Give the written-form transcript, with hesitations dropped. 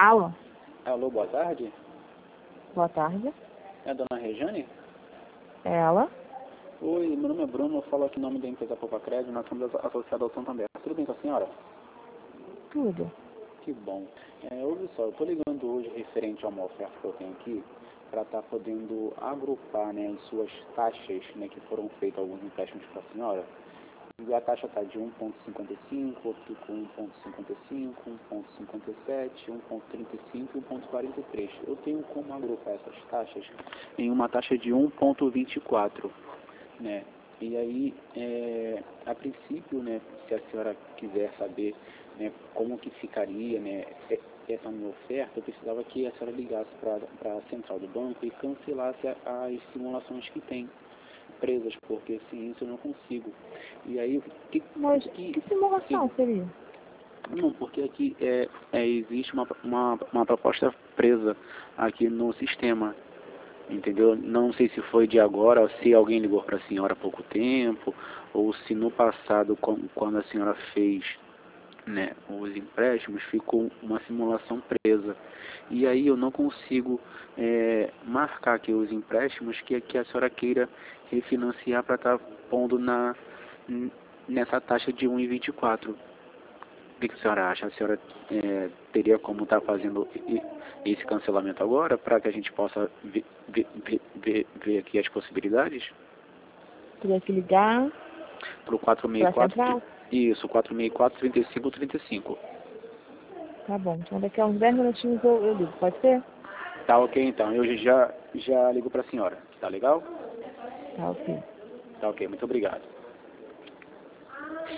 Alô? Alô, boa tarde. Boa tarde. É a dona Rejane? É ela? Oi, meu nome é Bruno, eu falo aqui em nome da empresa Poupa Crédito, nós somos associados ao Santander. Tudo bem com a senhora? Tudo. Que bom. Ouve só, eu estou ligando hoje referente a uma oferta que eu tenho aqui para estar podendo agrupar, né, as suas taxas, né, que foram feitas alguns empréstimos para a senhora. E a taxa está de 1,55, outro com 1,55, 1,57, 1,35 e 1,43. Eu tenho como agrupar essas taxas em uma taxa de 1,24, né? E aí, a princípio, né, se a senhora quiser saber, né, como que ficaria, né, essa minha oferta, eu precisava que a senhora ligasse para a central do banco e cancelasse as simulações que tem presas, porque sem isso eu não consigo. E aí, Mas que simulação seria? Não, porque aqui existe uma proposta presa aqui no sistema, entendeu? Não sei se foi de agora, ou se alguém ligou para a senhora há pouco tempo, ou se no passado, quando a senhora fez, né, os empréstimos, ficou uma simulação presa. E aí eu não consigo marcar aqui os empréstimos que a senhora queira refinanciar para estar pondo nessa taxa de 1,24. O que a senhora acha? A senhora teria como estar fazendo esse cancelamento agora para que a gente possa ver aqui as possibilidades? Teria que ligar Para o para a 464, central? isso, 464 35 35. Tá bom. Então daqui a uns 10 minutinhos eu ligo. Pode ser? Tá ok então, eu já ligo para a senhora. Tá legal? Tá ok. Tá ok, muito obrigado.